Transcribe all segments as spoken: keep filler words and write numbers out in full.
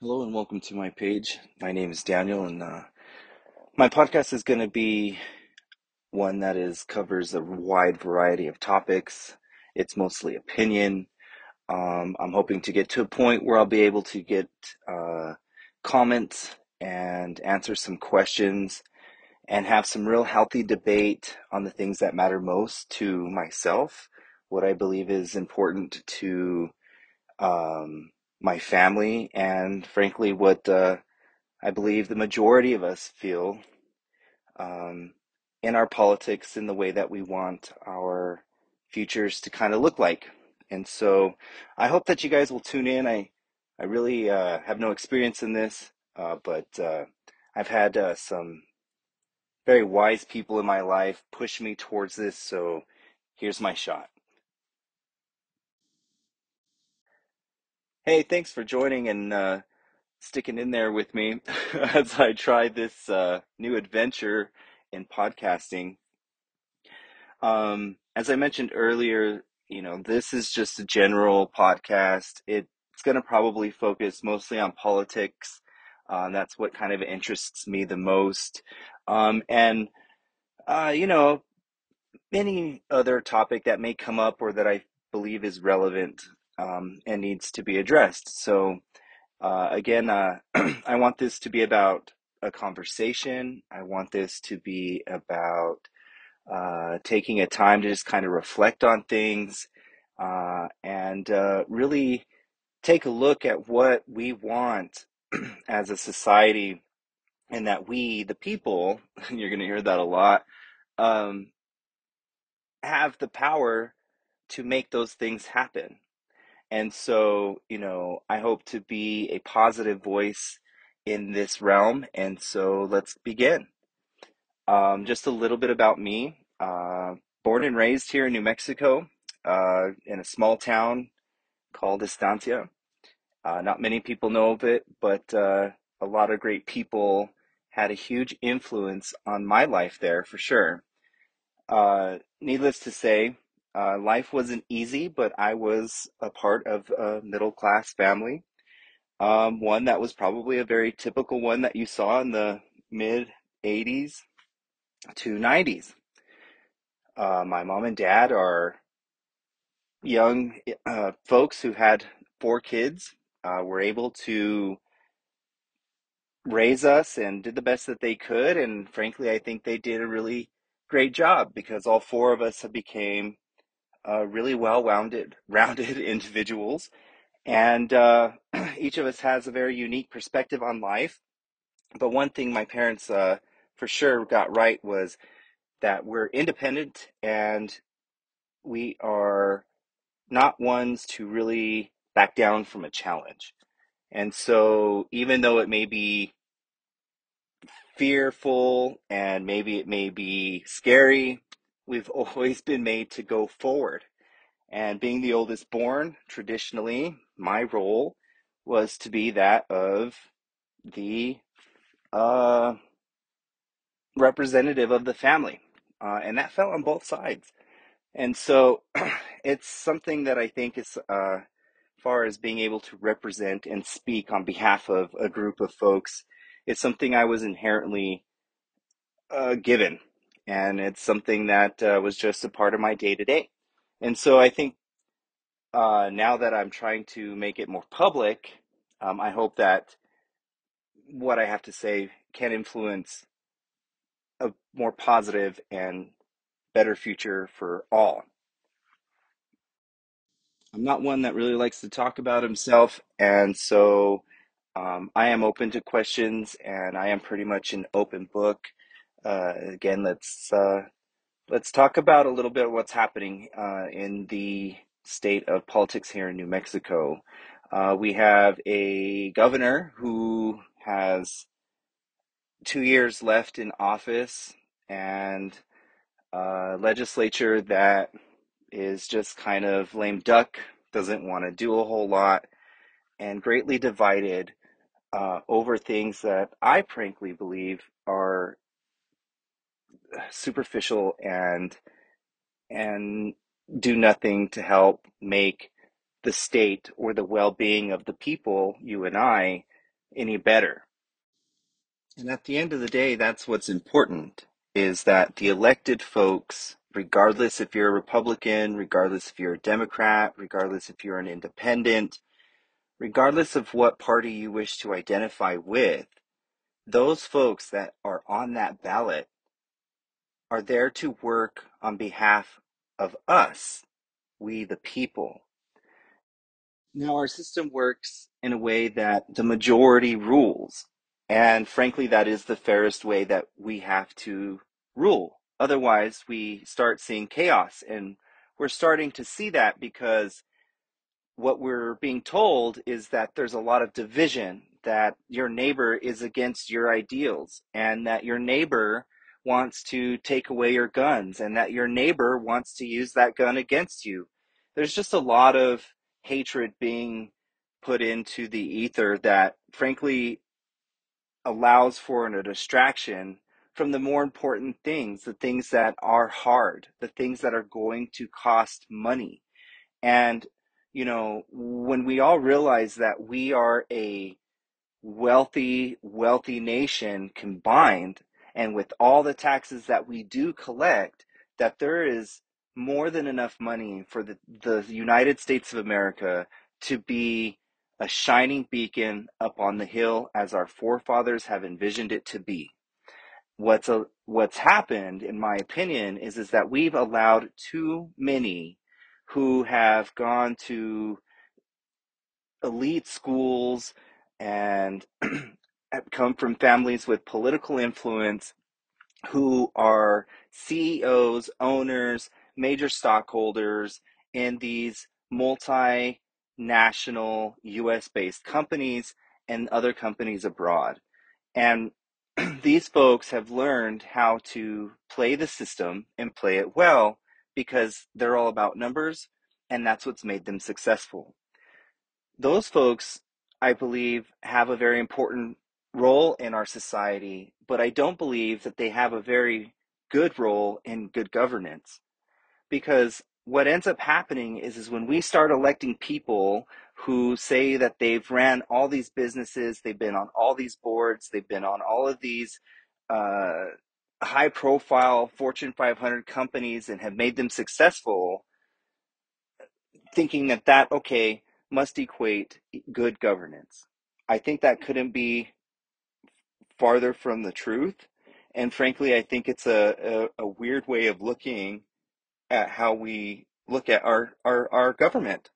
Hello and welcome to my page. My name is Daniel, and uh, my podcast is going to be one that is covers a wide variety of topics. It's mostly opinion. Um, I'm hoping to get to a point where I'll be able to get uh, comments and answer some questions and have some real healthy debate on the things that matter most to myself, what I believe is important to um, my family, and frankly, what uh, I believe the majority of us feel um, in our politics in the way that we want our futures to kind of look like. And so I hope that you guys will tune in. I, I really uh, have no experience in this, uh, but uh, I've had uh, some very wise people in my life push me towards this. So here's my shot. Hey, thanks for joining and uh, sticking in there with me as I try this uh, new adventure in podcasting. Um, as I mentioned earlier, you know, this is just a general podcast. It, it's going to probably focus mostly on politics. Uh, that's what kind of interests me the most. Um, and, uh, you know, any other topic that may come up or that I believe is relevant um, and needs to be addressed. So, uh, again, uh, I want this to be about a conversation. I want this to be about uh, taking a time to just kind of reflect on things uh, and uh, really take a look at what we want as a society, and that we, the people, you're going to hear that a lot, um, have the power to make those things happen. And so, you know, I hope to be a positive voice in this realm. And so let's begin. Um, just a little bit about me. Uh, born and raised here in New Mexico, uh, in a small town called Estancia. Uh, not many people know of it, but uh, a lot of great people had a huge influence on my life there for sure. Uh, needless to say, uh, life wasn't easy, but I was a part of a middle class family. Um, one that was probably a very typical one that you saw in the mid eighties to nineties. Uh, my mom and dad are young uh, folks who had four kids, uh, were able to raise us and did the best that they could. And frankly, I think they did a really great job because all four of us have became uh, really well-rounded, rounded individuals. And uh, each of us has a very unique perspective on life. But one thing my parents uh, for sure got right was that we're independent and we are not ones to really back down from a challenge. And so, even though it may be fearful and maybe it may be scary, we've always been made to go forward. And being the oldest born, traditionally, my role was to be that of the uh, representative of the family. Uh, and that fell on both sides. And so it's something that I think is uh, far as being able to represent and speak on behalf of a group of folks, it's something I was inherently uh, given. And it's something that uh, was just a part of my day to day. And so I think uh, now that I'm trying to make it more public, um, I hope that what I have to say can influence a more positive and better future for all. I'm not one that really likes to talk about himself, and so um, I am open to questions, and I am pretty much an open book. Uh, again, let's uh, let's talk about a little bit of what's happening uh, in the state of politics here in New Mexico. Uh, we have a governor who has two years left in office, and a legislature that is just kind of lame duck, doesn't want to do a whole lot, and greatly divided uh, over things that I frankly believe are superficial and and do nothing to help make the state or the well-being of the people, you and I, any better. And at the end of the day, that's what's important, is that the elected folks, regardless if you're a Republican, regardless if you're a Democrat, regardless if you're an independent, regardless of what party you wish to identify with, those folks that are on that ballot are there to work on behalf of us, we the people. Now, our system works in a way that the majority rules. And frankly, that is the fairest way that we have to rule. Otherwise, we start seeing chaos. And we're starting to see that because what we're being told is that there's a lot of division, that your neighbor is against your ideals, and that your neighbor wants to take away your guns, and that your neighbor wants to use that gun against you. There's just a lot of hatred being put into the ether that, frankly, allows for a distraction from the more important things, the things that are hard, the things that are going to cost money. And, you know, when we all realize that we are a wealthy, wealthy nation combined, and with all the taxes that we do collect, that there is more than enough money for the, the United States of America to be a shining beacon up on the hill as our forefathers have envisioned it to be. What's a, what's happened, in my opinion, is is that we've allowed too many who have gone to elite schools and have come from families with political influence, who are C E Os, owners, major stockholders in these multinational U S based companies and other companies abroad. And these folks have learned how to play the system and play it well because they're all about numbers, and that's what's made them successful. Those folks, I believe, have a very important role in our society, but I don't believe that they have a very good role in good governance. Because what ends up happening is, is when we start electing people who say that they've ran all these businesses, they've been on all these boards, they've been on all of these uh, high profile Fortune five hundred companies and have made them successful, thinking that that, okay, must equate good governance. I think that couldn't be farther from the truth. And frankly, I think it's a, a, a weird way of looking at how we look at our, our, our government.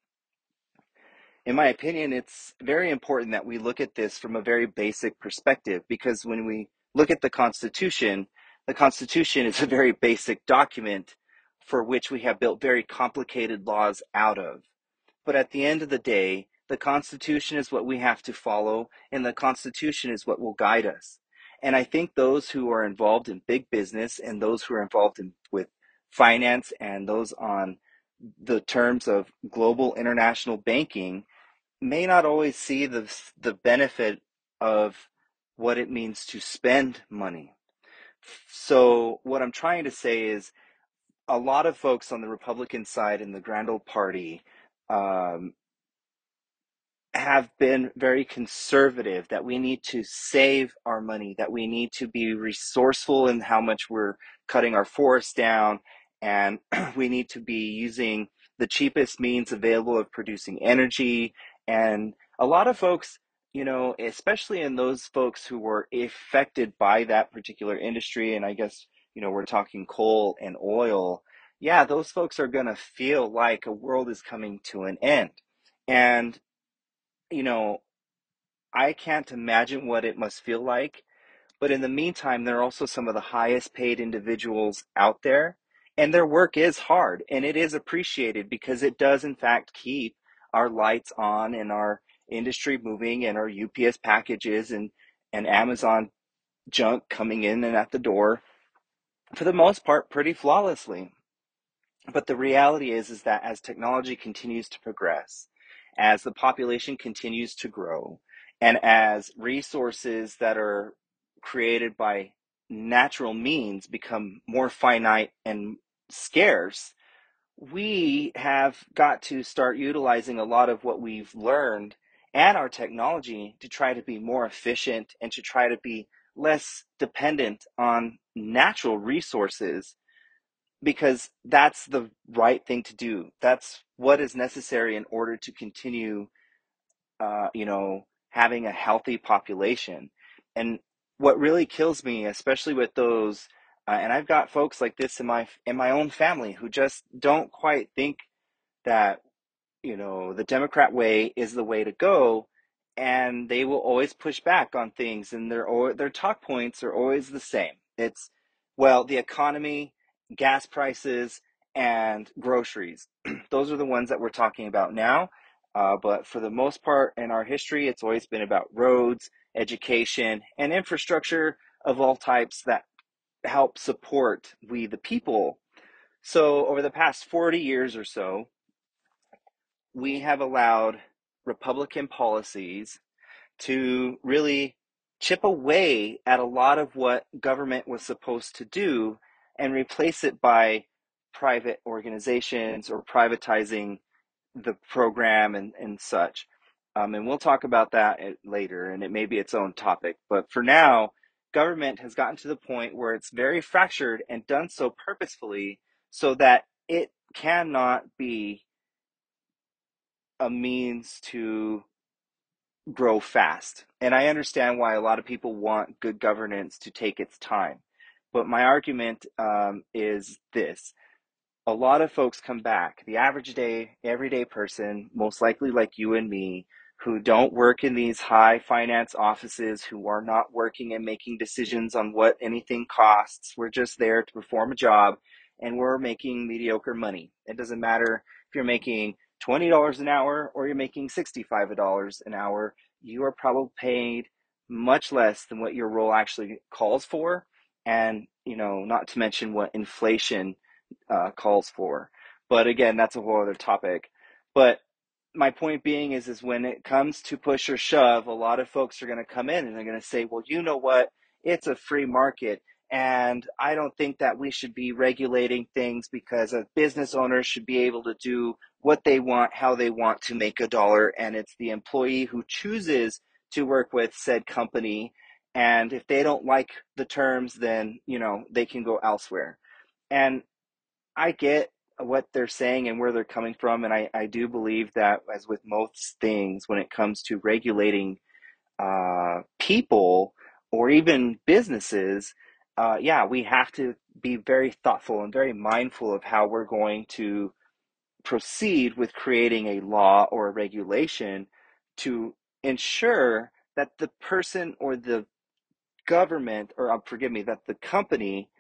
In my opinion, it's very important that we look at this from a very basic perspective, because when we look at the Constitution, the Constitution is a very basic document for which we have built very complicated laws out of. But at the end of the day, the Constitution is what we have to follow, and the Constitution is what will guide us. And I think those who are involved in big business and those who are involved in with finance and those on the terms of global international banking may not always see the the benefit of what it means to spend money. So what I'm trying to say is, a lot of folks on the Republican side in the Grand Old Party um, have been very conservative, that we need to save our money, that we need to be resourceful in how much we're cutting our forests down, and we need to be using the cheapest means available of producing energy. And a lot of folks, you know, especially in those folks who were affected by that particular industry, and I guess, you know, we're talking coal and oil, yeah, those folks are going to feel like a world is coming to an end. And you know, I can't imagine what it must feel like. But in the meantime, they're also some of the highest paid individuals out there. And their work is hard and it is appreciated because it does, in fact, keep our lights on and our industry moving and our U P S packages and, and Amazon junk coming in and at the door, for the most part, pretty flawlessly. But the reality is, is that as technology continues to progress, as the population continues to grow, and as resources that are created by natural means become more finite and scarce, we have got to start utilizing a lot of what we've learned and our technology to try to be more efficient and to try to be less dependent on natural resources, because that's the right thing to do. That's what is necessary in order to continue, uh, you know, having a healthy population. And what really kills me, especially with those, uh, and I've got folks like this in my in my own family who just don't quite think that, you know, the Democrat way is the way to go, and they will always push back on things, and their their talk points are always the same. It's, well, the economy, gas prices, and groceries. Those are the ones that we're talking about now. Uh, but for the most part in our history, it's always been about roads, education, and infrastructure of all types that help support we the people. So over the past forty years or so, we have allowed Republican policies to really chip away at a lot of what government was supposed to do and replace it by private organizations or privatizing the program and, and such. Um, and we'll talk about that later, and it may be its own topic. But for now, government has gotten to the point where it's very fractured and done so purposefully so that it cannot be a means to grow fast. And I understand why a lot of people want good governance to take its time. But my argument um, is this: a lot of folks come back, the average day, everyday person, most likely like you and me, who don't work in these high finance offices, who are not working and making decisions on what anything costs. We're just there to perform a job, and we're making mediocre money. It doesn't matter if you're making twenty dollars an hour or you're making sixty-five dollars an hour, you are probably paid much less than what your role actually calls for. And, you know, not to mention what inflation uh, calls for. But again, that's a whole other topic. But my point being is, is when it comes to push or shove, a lot of folks are going to come in and they're going to say, well, you know what? It's a free market. And I don't think that we should be regulating things because a business owner should be able to do what they want, how they want to make a dollar. And it's the employee who chooses to work with said company. And if they don't like the terms, then, you know, they can go elsewhere. And I get what they're saying and where they're coming from, and I, I do believe that, as with most things, when it comes to regulating uh, people or even businesses, uh, yeah, we have to be very thoughtful and very mindful of how we're going to proceed with creating a law or a regulation to ensure that the person or the government, or uh, forgive me, that the company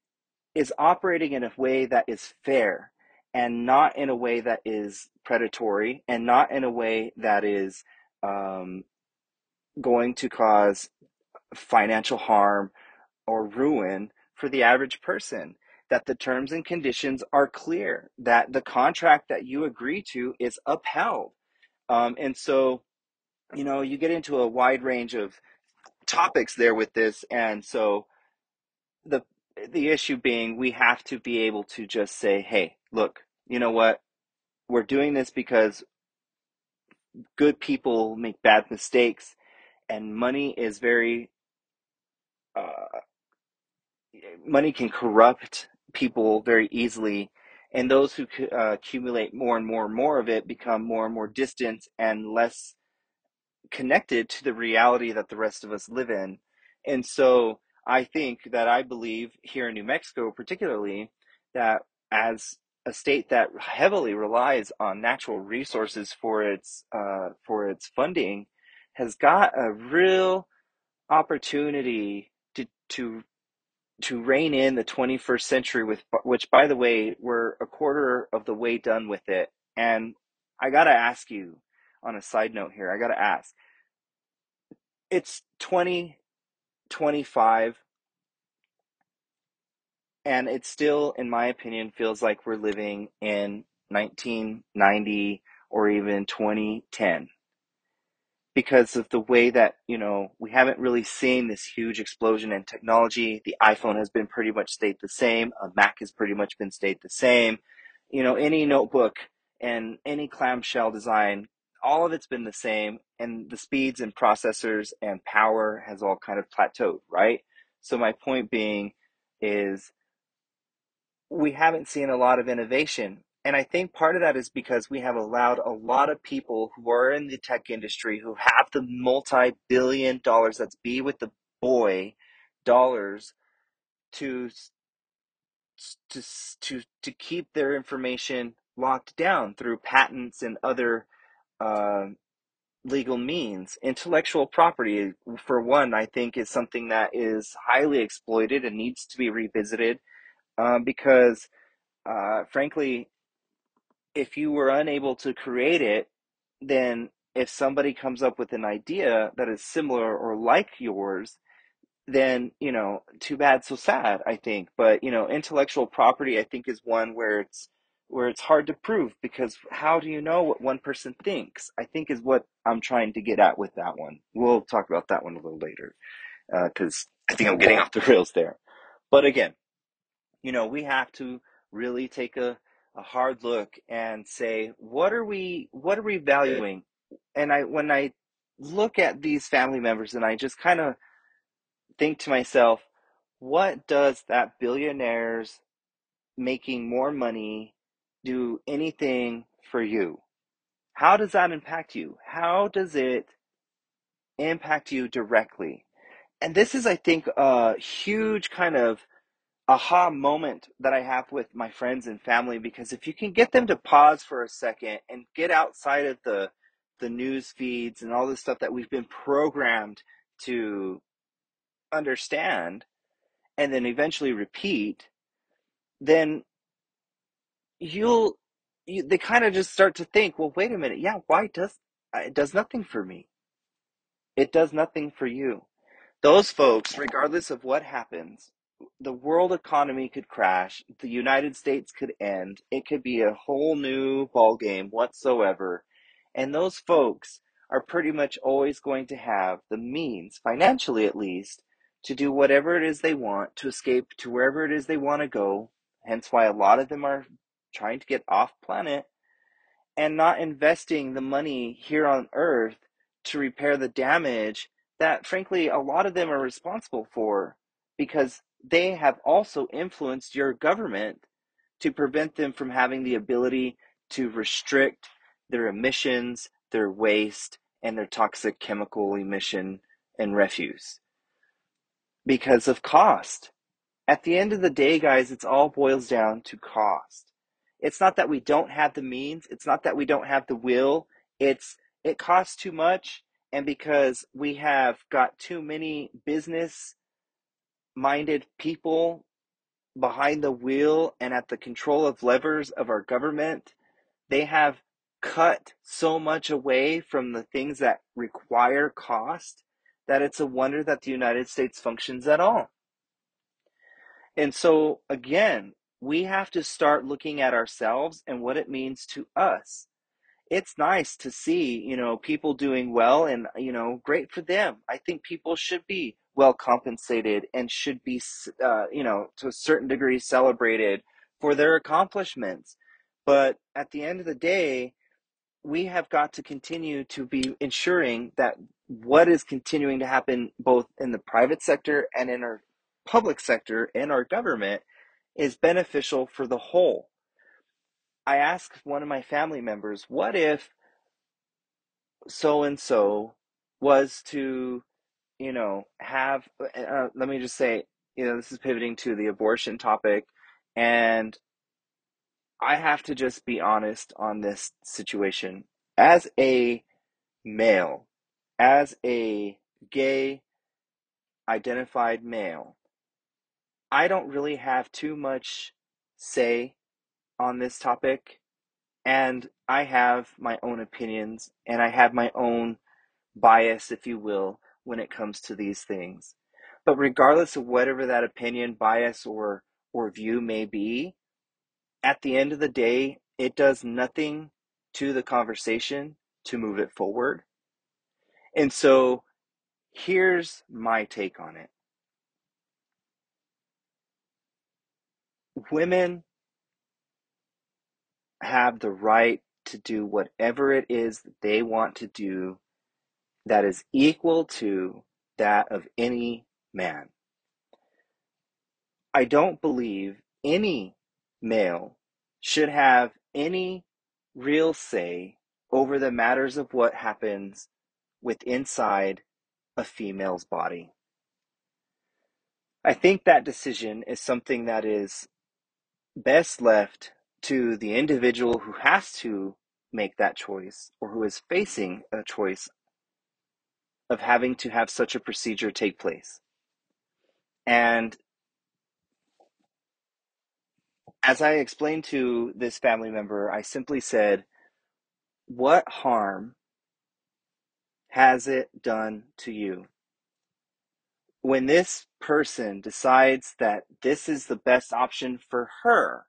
is operating in a way that is fair and not in a way that is predatory and not in a way that is um, going to cause financial harm or ruin for the average person. That the terms and conditions are clear, that the contract that you agree to is upheld. Um, and so, you know, you get into a wide range of topics there with this. And so, the the issue being, we have to be able to just say, hey, look, you know what, we're doing this because good people make bad mistakes, and money is very uh, money can corrupt people very easily, and those who uh, accumulate more and more and more of it become more and more distant and less connected to the reality that the rest of us live in. And so I think that I believe here in New Mexico, particularly, that as a state that heavily relies on natural resources for its uh, for its funding, has got a real opportunity to to to rein in the twenty-first century, with which, by the way, we're a quarter of the way done with it. And I got to ask you, on a side note here, I got to ask, it's twenty twenty-five, and it still, in my opinion, feels like we're living in nineteen ninety or even twenty ten, because of the way that, you know, we haven't really seen this huge explosion in technology. The iPhone has been pretty much stayed the same. A Mac has pretty much been stayed the same. You know, any notebook and any clamshell design all of it's been the same, and the speeds and processors and power has all kind of plateaued, right? So my point being is we haven't seen a lot of innovation. And I think part of that is because we have allowed a lot of people who are in the tech industry who have the multi billion dollars, that's B with the boy, dollars to to to to keep their information locked down through patents and other uh, legal means. Intellectual property, for one, I think is something that is highly exploited and needs to be revisited, um, because, uh, frankly, if you were unable to create it, then if somebody comes up with an idea that is similar or like yours, then, you know, too bad, so sad, I think. But, you know, intellectual property, I think, is one where it's where it's hard to prove, because how do you know what one person thinks? I think is what I'm trying to get at with that one. We'll talk about that one a little later, because uh, I think I'm getting off the rails there. But again, you know, we have to really take a, a hard look and say, what are we what are we valuing? And I when I look at these family members, and I just kind of think to myself, what does that billionaires making more money do anything for you? How does that impact you? How does it impact you directly? And this is, I think, a huge kind of aha moment that I have with my friends and family, because if you can get them to pause for a second and get outside of the the news feeds and all this stuff that we've been programmed to understand and then eventually repeat, then you'll you, they kind of just start to think, well, wait a minute, yeah, why does it does nothing for me? It does nothing for you. Those folks, regardless of what happens, the world economy could crash, the United States could end, it could be a whole new ball game whatsoever, and those folks are pretty much always going to have the means, financially at least, to do whatever it is they want, to escape to wherever it is they want to go. Hence why a lot of them are trying to get off planet and not investing the money here on Earth to repair the damage that, frankly, a lot of them are responsible for, because they have also influenced your government to prevent them from having the ability to restrict their emissions, their waste, and their toxic chemical emission and refuse because of cost. At the end of the day, guys, it's all boils down to cost. It's not that we don't have the means, it's not that we don't have the will, it's it costs too much, and because we have got too many business minded people behind the wheel and at the control of levers of our government, they have cut so much away from the things that require cost that it's a wonder that the United States functions at all. And so, again, we have to start looking at ourselves and what it means to us. It's nice to see, you know, people doing well, and, you know, great for them. I think people should be well compensated and should be, uh, you know, to a certain degree celebrated for their accomplishments. But at the end of the day, we have got to continue to be ensuring that what is continuing to happen both in the private sector and in our public sector and our government is beneficial for the whole. I asked one of my family members, what if so and so was to, you know, have, uh, let me just say, you know, this is pivoting to the abortion topic, and I have to just be honest on this situation. As a male, as a gay identified male, I don't really have too much say on this topic, and I have my own opinions and I have my own bias, if you will, when it comes to these things. But regardless of whatever that opinion, bias, or or view may be, at the end of the day, it does nothing to the conversation to move it forward. And so here's my take on it. Women have the right to do whatever it is that they want to do that is equal to that of any man. I don't believe any male should have any real say over the matters of what happens with inside a female's body. I think that decision is something that is best left to the individual who has to make that choice or who is facing a choice of having to have such a procedure take place. And as I explained to this family member, I simply said, what harm has it done to you? When this person decides that this is the best option for her,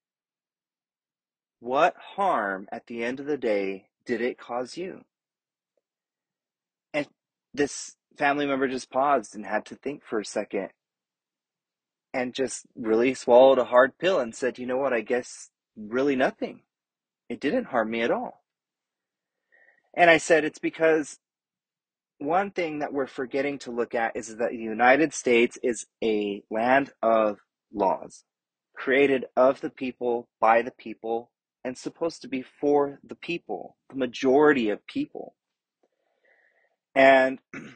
what harm at the end of the day did it cause you? And this family member just paused and had to think for a second and just really swallowed a hard pill and said, you know what, I guess really nothing. It didn't harm me at all. And I said, it's because one thing that we're forgetting to look at is that the United States is a land of laws, created of the people, by the people, and supposed to be for the people, the majority of people. And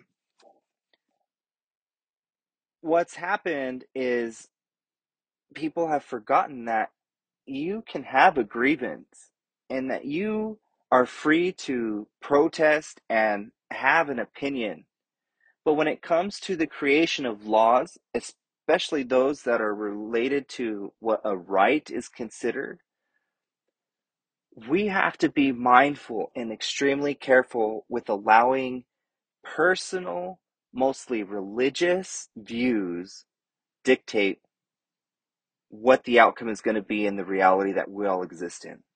what's happened is people have forgotten that you can have a grievance and that you are free to protest and have an opinion. But when it comes to the creation of laws, especially those that are related to what a right is considered, we have to be mindful and extremely careful with allowing personal, mostly religious views dictate what the outcome is going to be in the reality that we all exist in.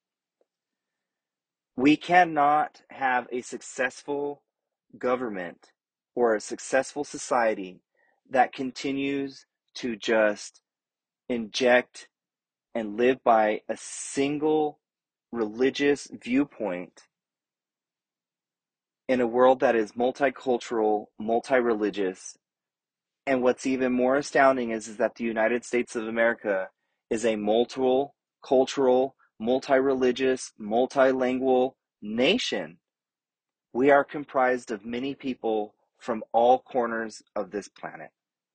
We cannot have a successful government or a successful society that continues to just inject and live by a single religious viewpoint in a world that is multicultural, multi-religious. And what's even more astounding is, is that the United States of America is a multiple cultural, multi-religious, multilingual nation. We are comprised of many people from all corners of this planet.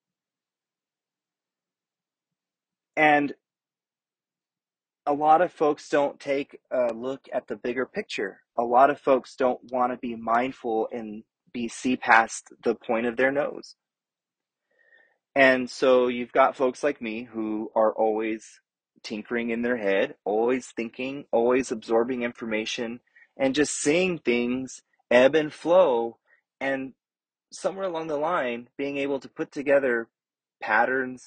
And a lot of folks don't take a look at the bigger picture. A lot of folks don't want to be mindful and be see past the point of their nose. And so you've got folks like me who are always tinkering in their head, always thinking, always absorbing information, and just seeing things ebb and flow, and somewhere along the line being able to put together patterns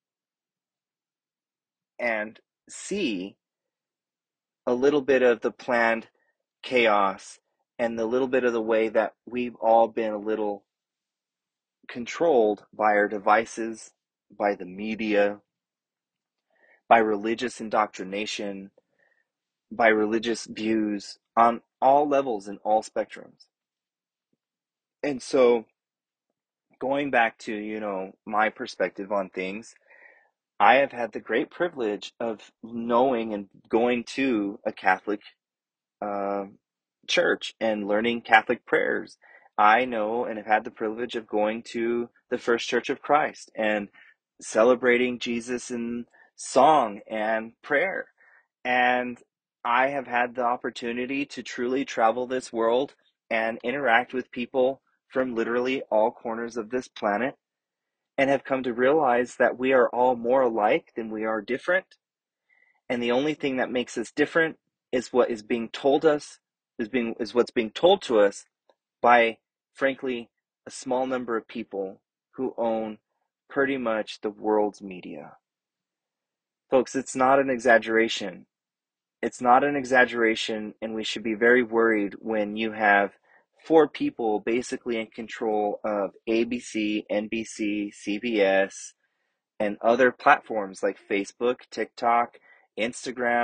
and see a little bit of the planned chaos and the little bit of the way that we've all been a little controlled by our devices, by the media, by religious indoctrination, by religious views on all levels and all spectrums. And so going back to, you know, my perspective on things, I have had the great privilege of knowing and going to a Catholic uh, church and learning Catholic prayers. I know and have had the privilege of going to the First Church of Christ and celebrating Jesus in song and prayer. And I have had the opportunity to truly travel this world and interact with people from literally all corners of this planet, and have come to realize that we are all more alike than we are different. And the only thing that makes us different is what is being told us, is being is what's being told to us by, frankly, a small number of people who own pretty much the world's media. Folks, it's not an exaggeration. It's not an exaggeration, and we should be very worried when you have four people basically in control of A B C, N B C, C B S, and other platforms like Facebook, TikTok, Instagram,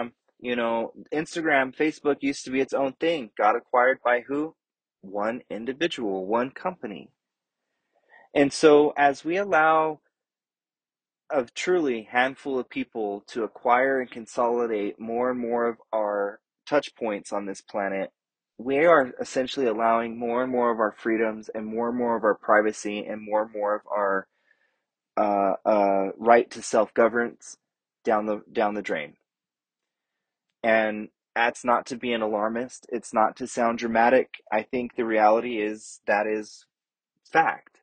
You know, Instagram, Facebook used to be its own thing, got acquired by who? One individual, one company. And so as we allow a truly handful of people to acquire and consolidate more and more of our touch points on this planet, we are essentially allowing more and more of our freedoms and more and more of our privacy and more and more of our uh, uh, right to self-governance down the down the drain. And that's not to be an alarmist. It's not to sound dramatic. I think the reality is that is fact.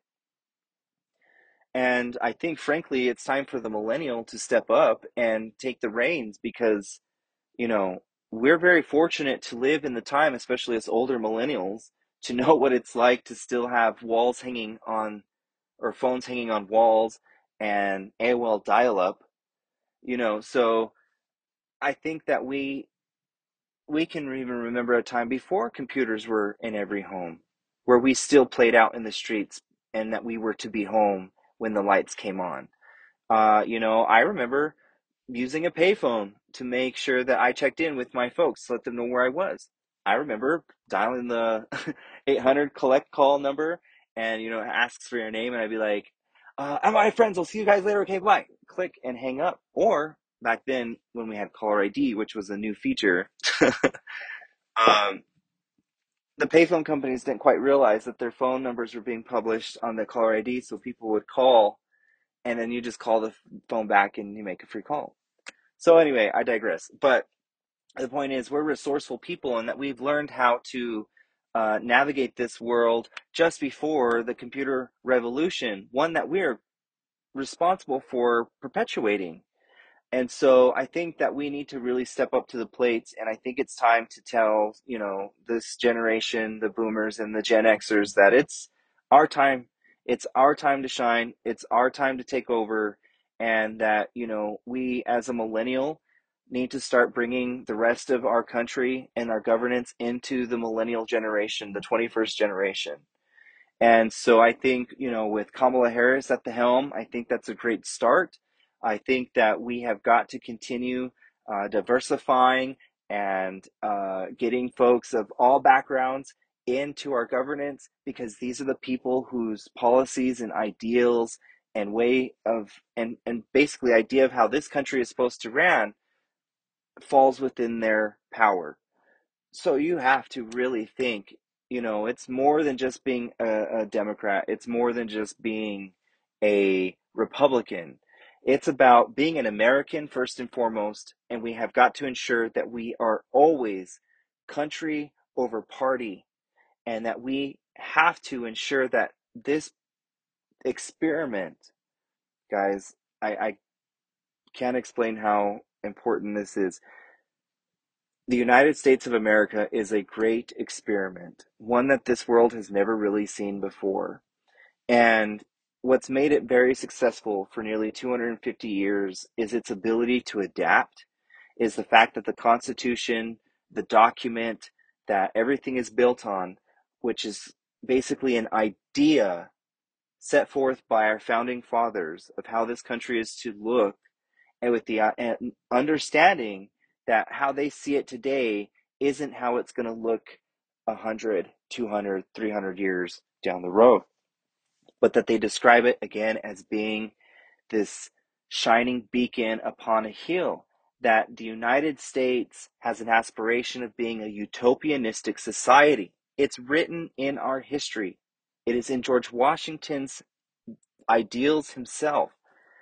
And I think, frankly, it's time for the millennial to step up and take the reins because, you know, we're very fortunate to live in the time, especially as older millennials, to know what it's like to still have walls hanging on or phones hanging on walls and A O L dial up, you know. So I think that we we can even remember a time before computers were in every home where we still played out in the streets and that we were to be home when the lights came on. Uh, you know, I remember using a payphone to make sure that I checked in with my folks, to let them know where I was. I remember dialing the eight hundred collect call number and, you know, it asks for your name and I'd be like, uh, I'm my friends. I'll see you guys later. Okay, bye. Click and hang up. Or back then when we had caller I D, which was a new feature, um, the payphone companies didn't quite realize that their phone numbers were being published on the caller I D. So people would call and then you just call the phone back and you make a free call. So anyway, I digress. But the point is, we're resourceful people and that we've learned how to uh, navigate this world just before the computer revolution, one that we're responsible for perpetuating. And so I think that we need to really step up to the plates. And I think it's time to tell, you know, this generation, the boomers and the Gen Xers, that it's our time. It's our time to shine. It's our time to take over. And that, you know, we as a millennial need to start bringing the rest of our country and our governance into the millennial generation, the twenty-first generation. And so I think, you know, with Kamala Harris at the helm, I think that's a great start. I think that we have got to continue uh, diversifying and uh, getting folks of all backgrounds into our governance because these are the people whose policies and ideals and way of and and basically idea of how this country is supposed to run falls within their power. So you have to really think, you know, it's more than just being a, a Democrat. It's more than just being a Republican. It's about being an American first and foremost, and we have got to ensure that we are always country over party, and that we have to ensure that this experiment, guys, I, I can't explain how important this is. The United States of America is a great experiment, one that this world has never really seen before. And what's made it very successful for nearly two hundred fifty years is its ability to adapt, is the fact that the Constitution, the document that everything is built on, which is basically an idea set forth by our founding fathers of how this country is to look, and with the uh, and understanding that how they see it today isn't how it's going to look one hundred, two hundred, three hundred years down the road, but that they describe it again as being this shining beacon upon a hill, that the United States has an aspiration of being a utopianistic society. It's written in our history. It is in George Washington's ideals himself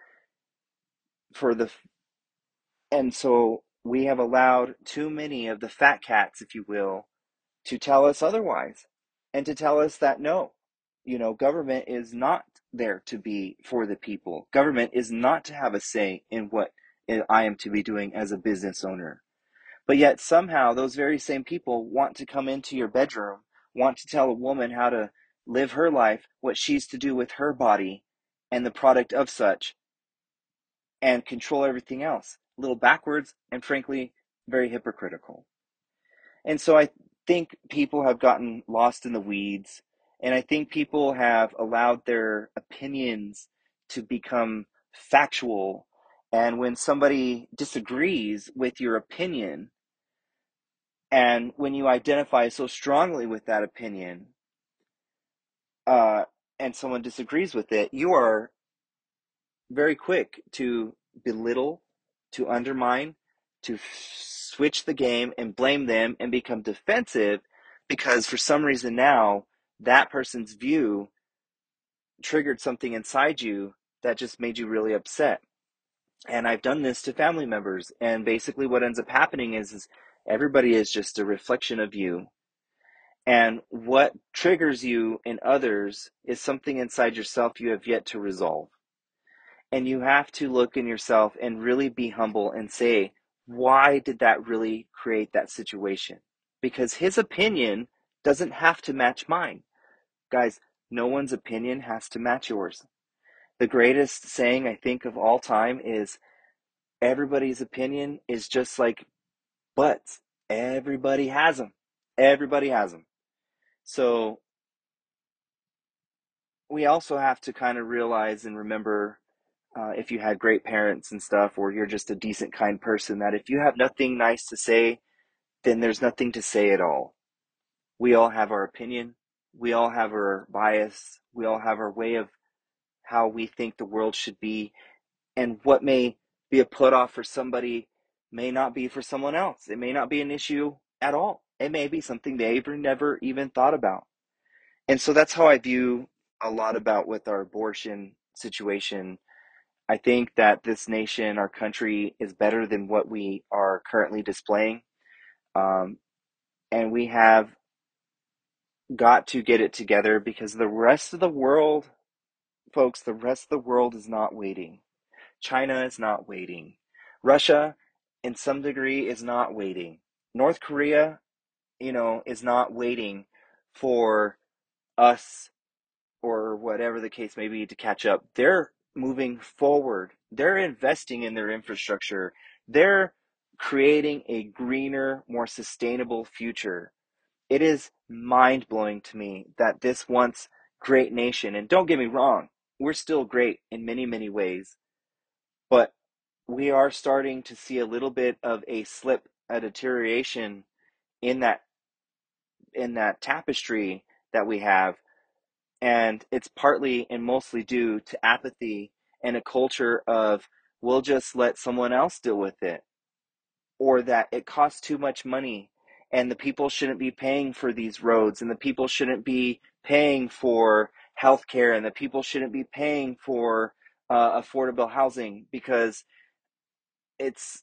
for the and so we have allowed too many of the fat cats, if you will, to tell us otherwise and to tell us that no, you know, government is not there to be for the people. Government is not to have a say in what I am to be doing as a business owner. But yet somehow those very same people want to come into your bedroom, want to tell a woman how to live her life, what she's to do with her body and the product of such, and control everything else. A little backwards and frankly, very hypocritical. And so I think people have gotten lost in the weeds, and I think people have allowed their opinions to become factual And when somebody disagrees with your opinion, and when you identify so strongly with that opinion, uh, and someone disagrees with it, you are very quick to belittle, to undermine, to f- switch the game and blame them and become defensive because for some reason now that person's view triggered something inside you that just made you really upset. And I've done this to family members. And basically, what ends up happening is, is everybody is just a reflection of you. And what triggers you in others is something inside yourself you have yet to resolve. And you have to look in yourself and really be humble and say, why did that really create that situation? Because his opinion doesn't have to match mine. Guys, no one's opinion has to match yours. The greatest saying I think of all time is everybody's opinion is just like butts. Everybody has them. Everybody has them. So we also have to kind of realize and remember uh, if you had great parents and stuff, or you're just a decent, kind person, that if you have nothing nice to say, then there's nothing to say at all. We all have our opinion. We all have our bias. We all have our way of how we think the world should be. And what may be a put off for somebody may not be for someone else. It may not be an issue at all. It may be something they've never even thought about. And so that's how I view a lot about with our abortion situation. I think that this nation, our country, is better than what we are currently displaying. Um, and we have got to get it together because the rest of the world, folks, the rest of the world is not waiting. China is not waiting. Russia, in some degree, is not waiting. North Korea, you know, is not waiting for us or whatever the case may be to catch up. They're moving forward. They're investing in their infrastructure. They're creating a greener, more sustainable future. It is mind blowing to me that this once great nation, and don't get me wrong, we're still great in many, many ways, but we are starting to see a little bit of a slip, a deterioration in that in that tapestry that we have. And it's partly and mostly due to apathy and a culture of we'll just let someone else deal with it, or that it costs too much money and the people shouldn't be paying for these roads, and the people shouldn't be paying for healthcare, and the people shouldn't be paying for uh, affordable housing because it's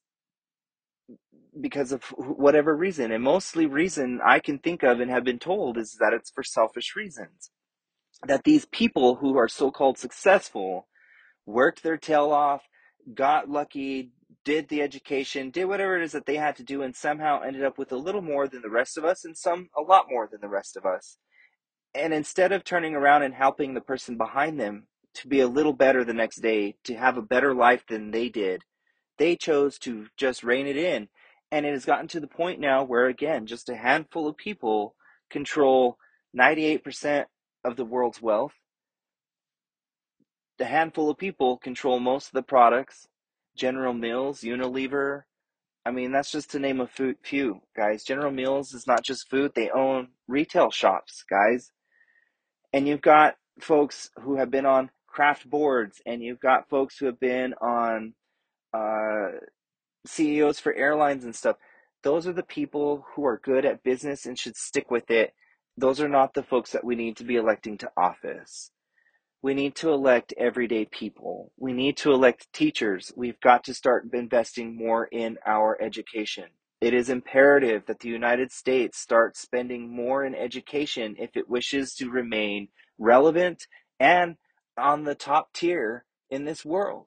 because of whatever reason. And mostly reason I can think of and have been told is that it's for selfish reasons. That these people who are so-called successful worked their tail off, got lucky, did the education, did whatever it is that they had to do, and somehow ended up with a little more than the rest of us, and some a lot more than the rest of us. And instead of turning around and helping the person behind them to be a little better the next day, to have a better life than they did, they chose to just rein it in. And it has gotten to the point now where, again, just a handful of people control ninety-eight percent of the world's wealth. The handful of people control most of the products. General Mills, Unilever. I mean, that's just to name a few, guys. General Mills is not just food, they own retail shops, guys. And you've got folks who have been on craft boards, and you've got folks who have been on uh, C E Os for airlines and stuff. Those are the people who are good at business and should stick with it. Those are not the folks that we need to be electing to office. We need to elect everyday people. We need to elect teachers. We've got to start investing more in our education. It is imperative that the United States start spending more in education if it wishes to remain relevant and on the top tier in this world.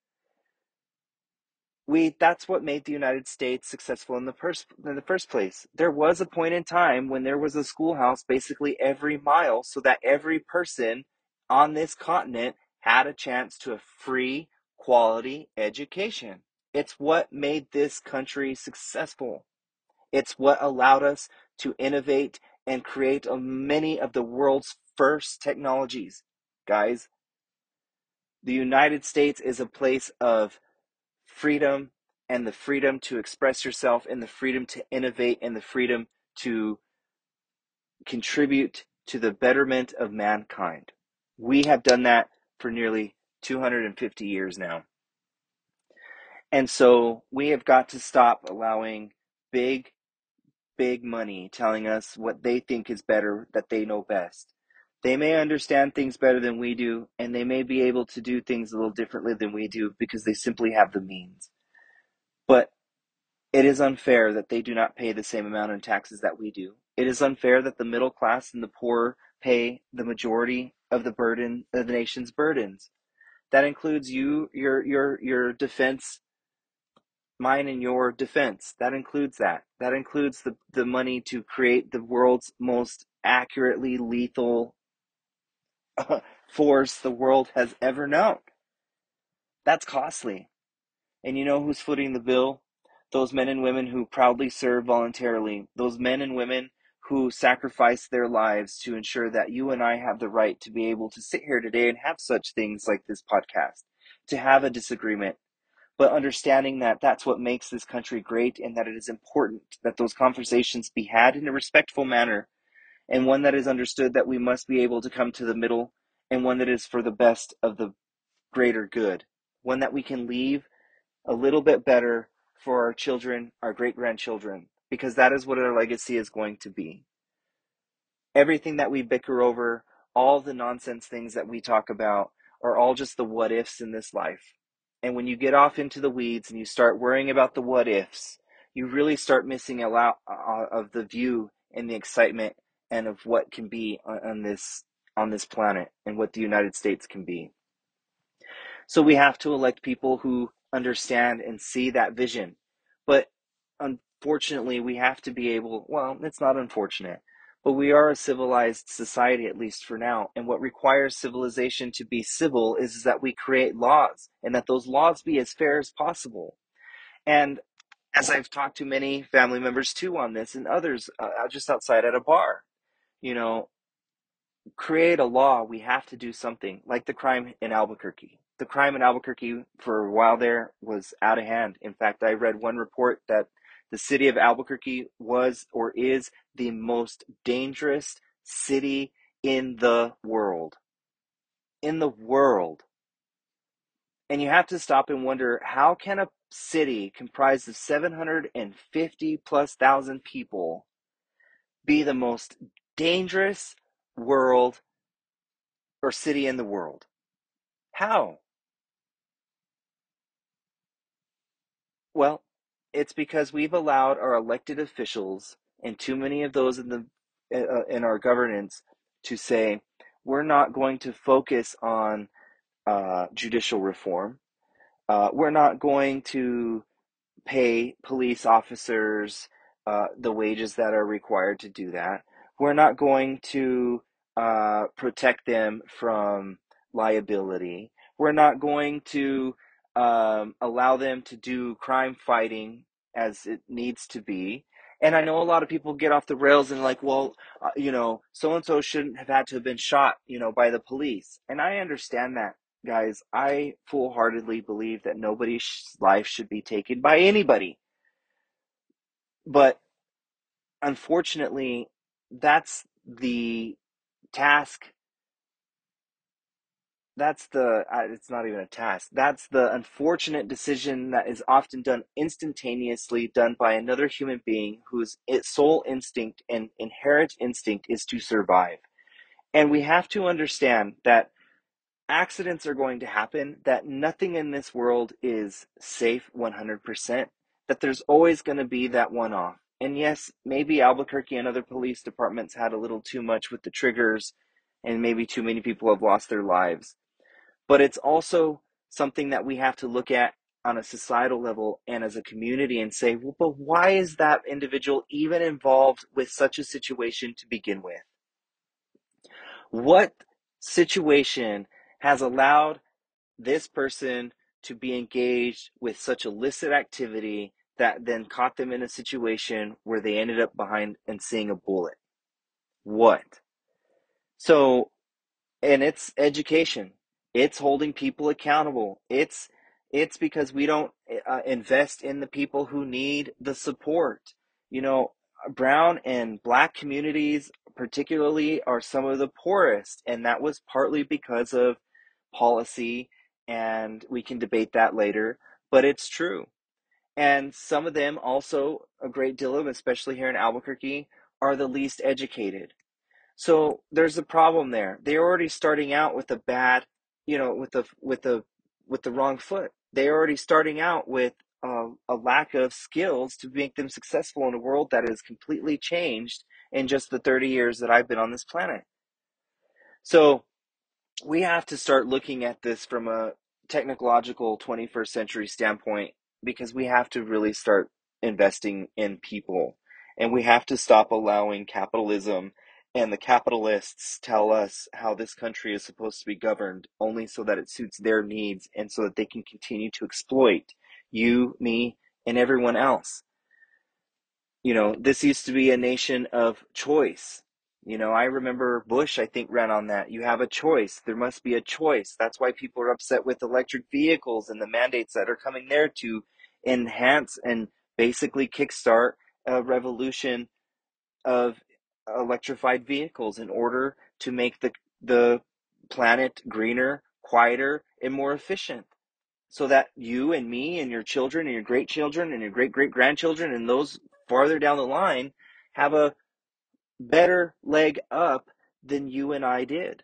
We that's what made the United States successful in the first in the first place. There was a point in time when there was a schoolhouse basically every mile, so that every person on this continent had a chance to a free quality education. It's what made this country successful. It's what allowed us to innovate and create many of the world's first technologies. Guys, the United States is a place of freedom and the freedom to express yourself and the freedom to innovate and the freedom to contribute to the betterment of mankind. We have done that for nearly two hundred fifty years now. And so we have got to stop allowing big, big money telling us what they think is better, that they know best. They may understand things better than we do, and they may be able to do things a little differently than we do because they simply have the means. But it is unfair that they do not pay the same amount in taxes that we do. It is unfair that the middle class and the poor pay the majority of the burden of the nation's burdens. That includes you, your your your defense, mine and your defense. That includes that. That includes the, the money to create the world's most accurately lethal force the world has ever known. That's costly. And you know who's footing the bill? Those men and women who proudly serve voluntarily. Those men and women who sacrifice their lives to ensure that you and I have the right to be able to sit here today and have such things like this podcast, to have a disagreement, but understanding that that's what makes this country great and that it is important that those conversations be had in a respectful manner and one that is understood that we must be able to come to the middle and one that is for the best of the greater good, one that we can leave a little bit better for our children, our great-grandchildren, because that is what our legacy is going to be. Everything that we bicker over, all the nonsense things that we talk about are all just the what ifs in this life. And when you get off into the weeds and you start worrying about the what ifs, you really start missing a lot of the view and the excitement and of what can be on this on this planet and what the United States can be. So we have to elect people who understand and see that vision. But unfortunately, we have to be able, well, it's not unfortunate, but we are a civilized society, at least for now. And what requires civilization to be civil is, is that we create laws and that those laws be as fair as possible. And as I've talked to many family members too on this and others uh, just outside at a bar, you know, create a law, we have to do something like the crime in Albuquerque. The crime in Albuquerque for a while there was out of hand. In fact, I read one report that the city of Albuquerque was or is the most dangerous city in the world. In the world. And you have to stop and wonder, how can a city comprised of seven hundred fifty plus thousand people be the most dangerous world or city in the world? How? Well, it's because we've allowed our elected officials and too many of those in the uh, in our governance to say we're not going to focus on uh, judicial reform. Uh, we're not going to pay police officers uh, the wages that are required to do that. We're not going to uh, protect them from liability. We're not going to um, allow them to do crime fighting as it needs to be. And I know a lot of people get off the rails and like, well, uh, you know, so and so shouldn't have had to have been shot, you know, by the police. And I understand that. Guys, I full-heartedly believe that nobody's life should be taken by anybody. But unfortunately, that's the task. That's the, uh, it's not even a task. That's the unfortunate decision that is often done instantaneously, done by another human being whose sole instinct and inherent instinct is to survive. And we have to understand that accidents are going to happen, that nothing in this world is safe one hundred percent, that there's always going to be that one off. And yes, maybe Albuquerque and other police departments had a little too much with the triggers, and maybe too many people have lost their lives. But it's also something that we have to look at on a societal level and as a community and say, well, but why is that individual even involved with such a situation to begin with? What situation has allowed this person to be engaged with such illicit activity that then caught them in a situation where they ended up behind and seeing a bullet? What? So, and it's education. It's holding people accountable. It's it's because we don't uh, invest in the people who need the support. You know, brown and black communities, particularly, are some of the poorest, and that was partly because of policy, and we can debate that later, but it's true. And some of them also, a great deal of them, especially here in Albuquerque, are the least educated. So there's a problem there. They're already starting out with a bad, you know, with the with the with the wrong foot. They're already starting out with uh, a lack of skills to make them successful in a world that has completely changed in just the thirty years that I've been on this planet. So we have to start looking at this from a technological twenty-first century standpoint, because we have to really start investing in people, and we have to stop allowing capitalism and the capitalists tell us how this country is supposed to be governed only so that it suits their needs and so that they can continue to exploit you, me, and everyone else. You know, this used to be a nation of choice. You know, I remember Bush, I think, ran on that. You have a choice. There must be a choice. That's why people are upset with electric vehicles and the mandates that are coming there to enhance and basically kickstart a revolution of electrified vehicles in order to make the the planet greener, quieter, and more efficient, so that you and me and your children and your great children and your great great grandchildren and those farther down the line have a better leg up than you and I did.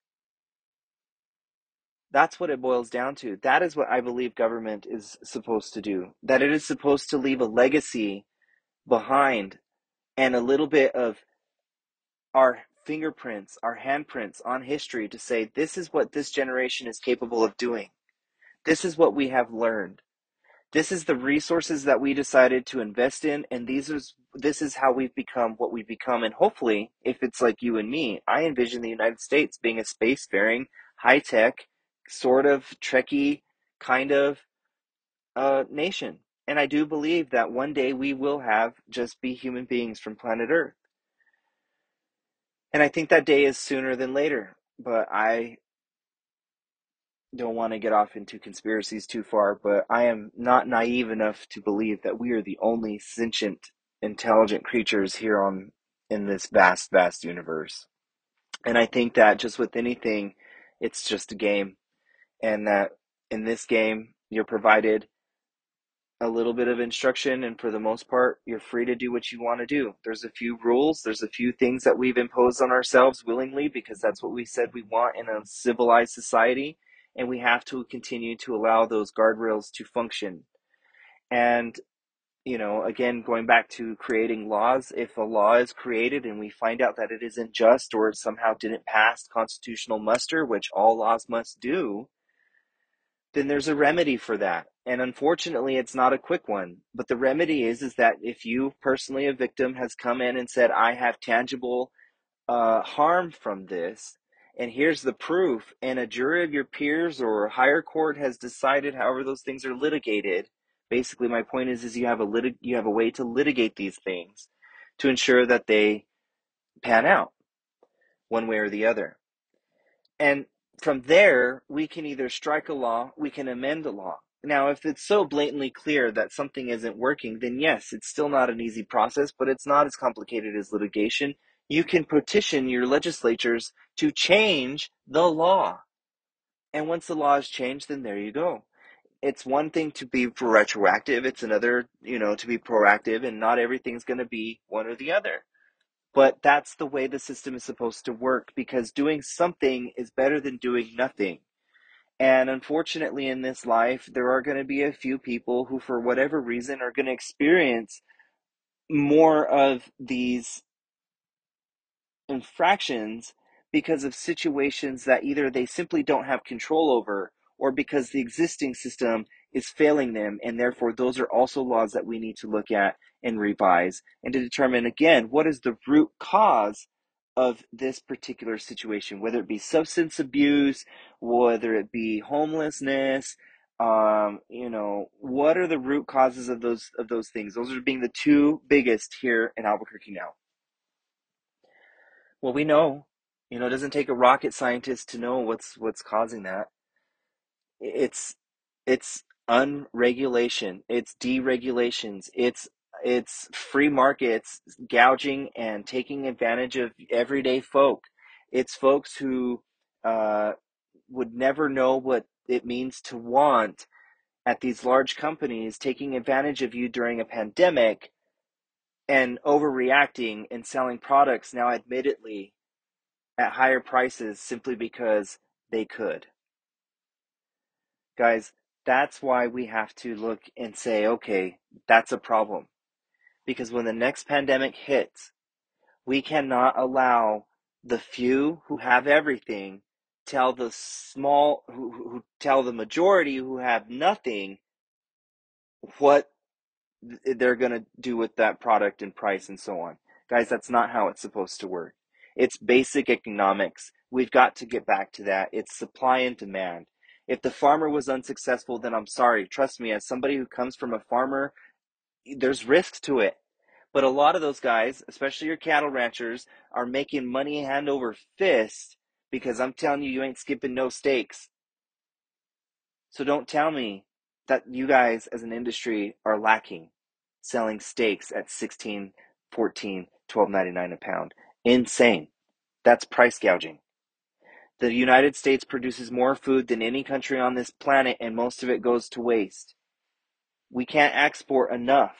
That's what it boils down to. That is what I believe government is supposed to do. That it is supposed to leave a legacy behind, and a little bit of our fingerprints, our handprints on history, to say this is what this generation is capable of doing. This is what we have learned. This is the resources that we decided to invest in, and these is this is how we've become what we've become. And hopefully, if it's like you and me, I envision the United States being a spacefaring, high-tech, sort of Trekkie kind of uh, nation. And I do believe that one day we will have just be human beings from planet Earth. And I think that day is sooner than later. But I don't want to get off into conspiracies too far, but I am not naive enough to believe that we are the only sentient, intelligent creatures here on in this vast, vast universe. And I think that just with anything, it's just a game, and that in this game, you're provided a little bit of instruction, and for the most part, you're free to do what you want to do. There's a few rules, there's a few things that we've imposed on ourselves willingly because that's what we said we want in a civilized society, and we have to continue to allow those guardrails to function. And you know, again, going back to creating laws, if a law is created and we find out that it is unjust or somehow didn't pass constitutional muster, which all laws must do, then there's a remedy for that. And unfortunately, it's not a quick one. But the remedy is is that if you personally, a victim, has come in and said, I have tangible uh, harm from this, and here's the proof, and a jury of your peers or a higher court has decided, however those things are litigated. Basically, my point is, is you have a lit- you have a way to litigate these things to ensure that they pan out one way or the other. And from there, we can either strike a law, we can amend a law. Now, if it's so blatantly clear that something isn't working, then yes, it's still not an easy process, but it's not as complicated as litigation. You can petition your legislatures to change the law. And once the law is changed, then there you go. It's one thing to be retroactive, it's another, you know, to be proactive, and not everything's going to be one or the other. But that's the way the system is supposed to work, because doing something is better than doing nothing. And unfortunately, in this life, there are going to be a few people who, for whatever reason, are going to experience more of these infractions because of situations that either they simply don't have control over, or because the existing system is failing them, and therefore those are also laws that we need to look at and revise, and to determine again what is the root cause of this particular situation, whether it be substance abuse, whether it be homelessness, um, you know, what are the root causes of those of those things? Those are being the two biggest here in Albuquerque now. Well, we know, you know, it doesn't take a rocket scientist to know what's what's causing that. It's it's unregulation, it's deregulations, it's it's free markets gouging and taking advantage of everyday folk. It's folks who uh, would never know what it means to want at these large companies taking advantage of you during a pandemic and overreacting and selling products now admittedly at higher prices simply because they could. Guys, that's why we have to look and say, okay, that's a problem. Because when the next pandemic hits, we cannot allow the few who have everything tell the small, who, who tell the majority who have nothing what they're going to do with that product and price and so on. Guys, that's not how it's supposed to work. It's basic economics. We've got to get back to that. It's supply and demand. If the farmer was unsuccessful, then I'm sorry. Trust me, as somebody who comes from a farmer, there's risks to it. But a lot of those guys, especially your cattle ranchers, are making money hand over fist because I'm telling you, you ain't skipping no steaks. So don't tell me that you guys as an industry are lacking selling steaks at sixteen, fourteen, twelve ninety-nine a pound. Insane. That's price gouging. The United States produces more food than any country on this planet, and most of it goes to waste. We can't export enough.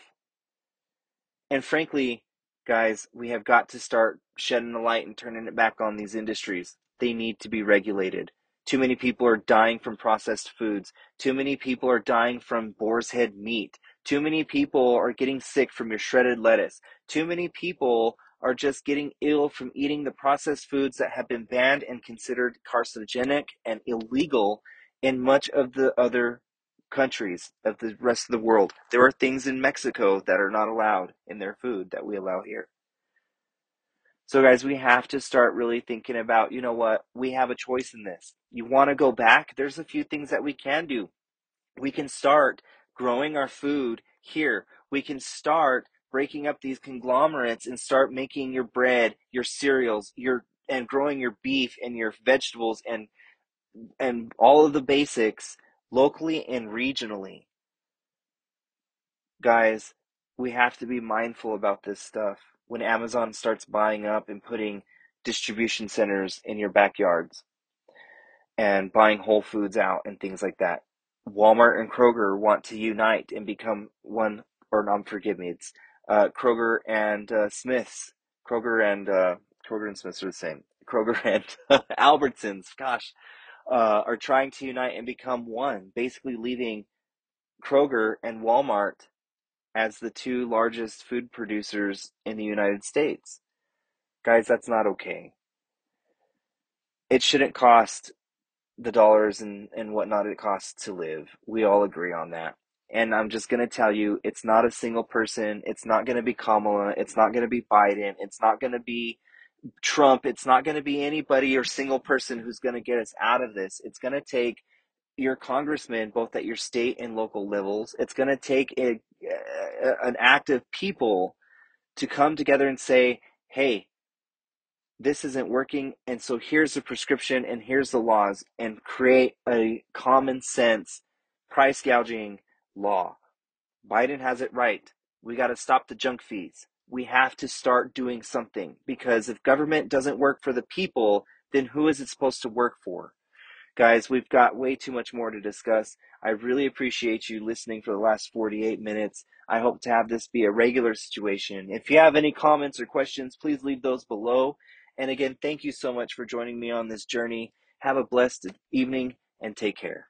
And frankly, guys, we have got to start shedding the light and turning it back on these industries. They need to be regulated. Too many people are dying from processed foods. Too many people are dying from boar's head meat. Too many people are getting sick from your shredded lettuce. Too many people are just getting ill from eating the processed foods that have been banned and considered carcinogenic and illegal in much of the other countries of the rest of the world. There are things in Mexico that are not allowed in their food that we allow here. So guys, we have to start really thinking about, you know what, we have a choice in this. You want to go back? There's a few things that we can do. We can start growing our food here. We can start breaking up these conglomerates and start making your bread, your cereals, your and growing your beef and your vegetables and and all of the basics locally and regionally. Guys, we have to be mindful about this stuff. When Amazon starts buying up and putting distribution centers in your backyards and buying Whole Foods out and things like that, Walmart and Kroger want to unite and become one, or not, forgive me, it's uh, Kroger and uh, Smith's. Kroger and uh, Kroger and Smith's are the same. Kroger and Albertsons, gosh, uh, are trying to unite and become one, basically leaving Kroger and Walmart as the two largest food producers in the United States. Guys, that's not okay. It shouldn't cost the dollars and, and whatnot it costs to live. We all agree on that. And I'm just going to tell you, it's not a single person. It's not going to be Kamala. It's not going to be Biden. It's not going to be Trump. It's not going to be anybody or single person who's going to get us out of this. It's going to take your congressmen, both at your state and local levels. It's going to take a, a, an act of people to come together and say, hey, this isn't working, and so here's the prescription and here's the laws, and create a common sense price gouging law. Biden has it right. We got to stop the junk fees. We have to start doing something, because if government doesn't work for the people, then who is it supposed to work for? Guys, we've got way too much more to discuss. I really appreciate you listening for the last forty-eight minutes. I hope to have this be a regular situation. If you have any comments or questions, please leave those below. And again, thank you so much for joining me on this journey. Have a blessed evening and take care.